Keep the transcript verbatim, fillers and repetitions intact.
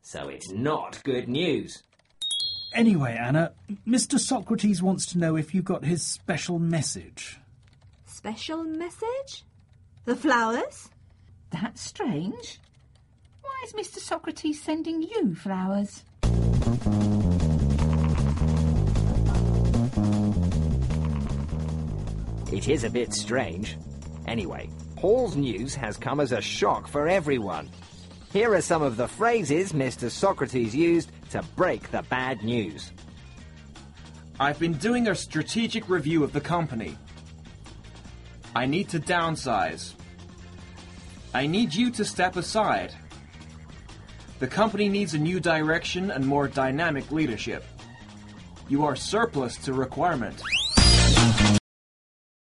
so it's not good news. Anyway, Anna, Mister Socrates wants to know if you got his special message. Special message? The flowers? That's strange. Why is Mister Socrates sending you flowers? It is a bit strange. Anyway, Paul's news has come as a shock for everyone. Here are some of the phrases Mister Socrates used to break the bad news. I've been doing a strategic review of the company. I need to downsize. I need you to step aside. The company needs a new direction and more dynamic leadership. You are surplus to requirement.